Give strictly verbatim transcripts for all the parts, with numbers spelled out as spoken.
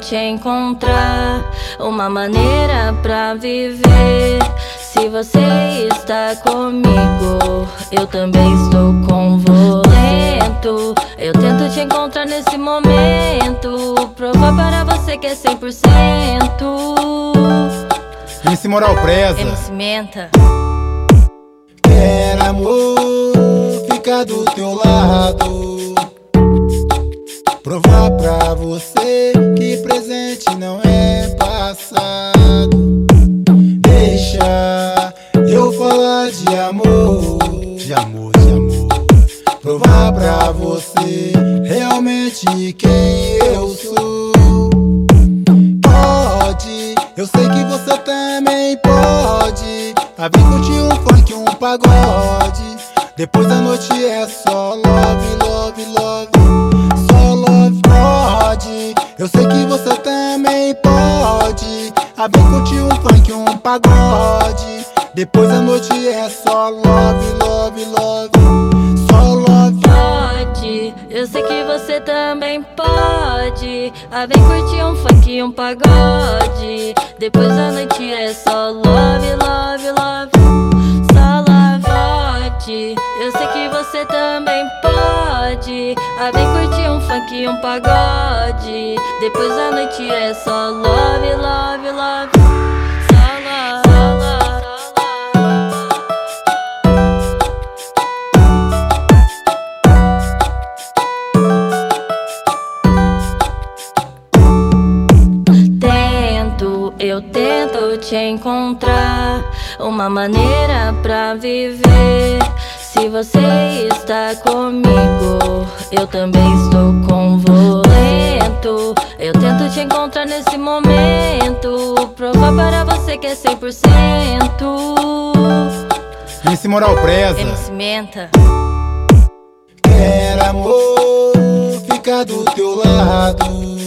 te encontrar uma maneira pra viver. Se você está comigo, eu também estou com você. Tento, eu tento te encontrar nesse momento, provar para você que é cem por cento. M C Moral Preza, M C Menta. Quero amor, ficar do teu lado, provar pra você que presente não é passado. Deixa eu falar de amor, de amor, de amor. provar pra você realmente quem eu sou. Pode, eu sei que você também pode. A vir curtir um funk, um pagode. Depois da noite é só love, love, love. Só love, pode. Eu sei que você também pode. A vir curtir um funk, um pagode. Depois da noite é só love, love, love. Só love. Pode, eu sei que você também pode. Ah, vem curtir um funk e um pagode. Depois da noite é só love, love, love. Só love. Pode, eu sei que você também pode. Ah, vem curtir um funk e um pagode. Depois da noite é só love, love, love. Só love, só love. Eu tento te encontrar uma maneira pra viver. Se você está comigo, eu também estou com você. Tento, eu tento te encontrar nesse momento, provar para você que é cem por cento. M C Moral Preza, M C Menta. Quero amor, ficar do teu lado,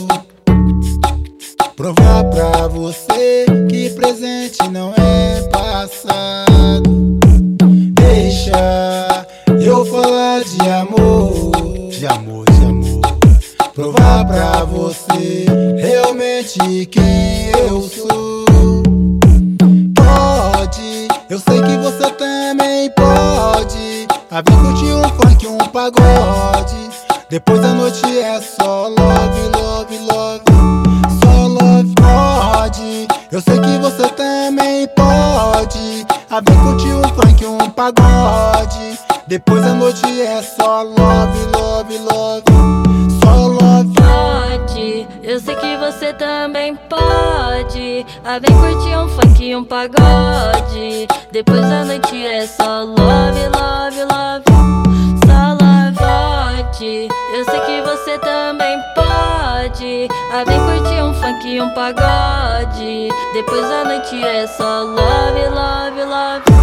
provar pra você que presente não é passado. Deixa eu falar de amor, de amor, de amor. provar pra você realmente quem eu sou. Pode, eu sei que você também pode. A vir curtir um funk, um pagode. Depois da noite é só love, love, love. Só love, pode. Eu sei que você também pode. A vir curtir um funk, um pagode. Depois da noite é só love, love, love. Só love. Pode, eu sei que você também pode. Ah, vem curtir um funk e um pagode. Depois da noite é só love, love, love. Só love. Pode, eu sei que você também pode. Ah, vem curtir um funk e um pagode. Depois da noite é só love, love, love.